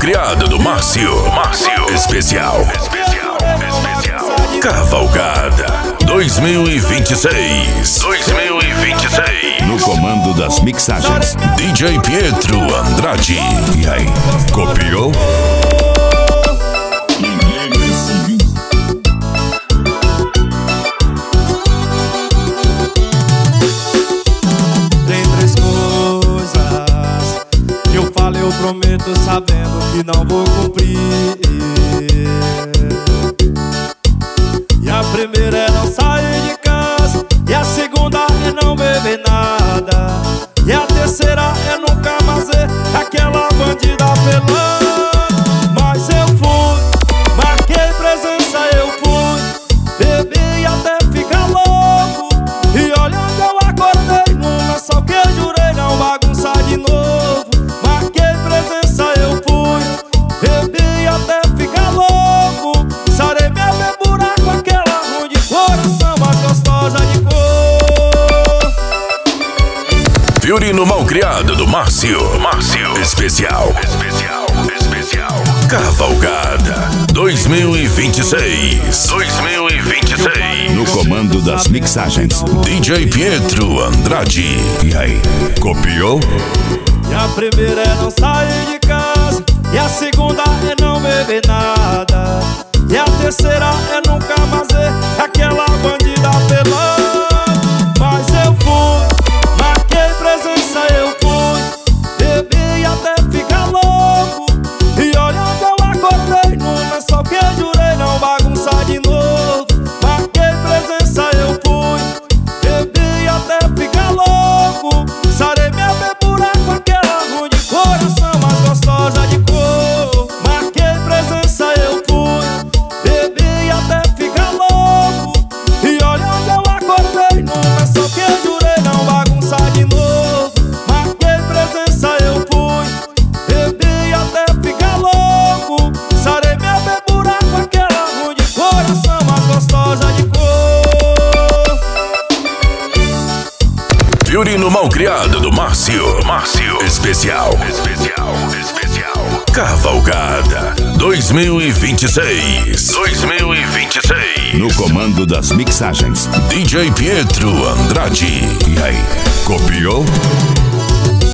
Malcriado do Márcio. Especial. Cavalgada 2026. No comando das mixagens, DJ Pietro Andrade. E aí, copiou? Tem três coisas que eu falo, eu prometo, sabendo que não vou cumprir. E a primeira é não sair de casa, e a segunda é não beber nada, e a terceira é nunca mais ver aquela bandida pelada. Mas eu fui, marquei presença, eu fui, bebi até ficar louco, e olha onde eu acordei, num lençol que eu jurei não bagunçar de novo. Marquei presença, eu fui, bebi até ficar louco, sarei minha bebura com aquela ruim de coração, mas gostosa de cor. Fiorino Malcriado do Márcio. Especial. Cavalgada 2026. no comando das mixagens, DJ Pietro Andrade. E aí, copiou? E a primeira é não sair de casa, e a segunda é não beber nada, e a terceira é nunca mais ver aquela bandida pelada. Mas eu fui, marquei presença, eu fui, bebi até ficar louco, e olha onde eu acordei, num lençol que eu jurei não bagunçar de novo. Marquei presença, eu fui, bebi até ficar louco, sarei minha bebura com aquela ruim de coração, mas gostosa de cor. Marquei presença, eu fui, bebi até ficar louco, e olha onde eu acordei, num lençol que eu jurei não bagunçar de novo. Marquei presença, eu fui, bebi até ficar louco, sarei minha bebura com aquela ruim de coração, mas gostosa de cor. Fiorino Malcriado do Márcio. Especial. Cavalgada 2026. no comando das mixagens, DJ Pietro Andrade. E aí, copiou?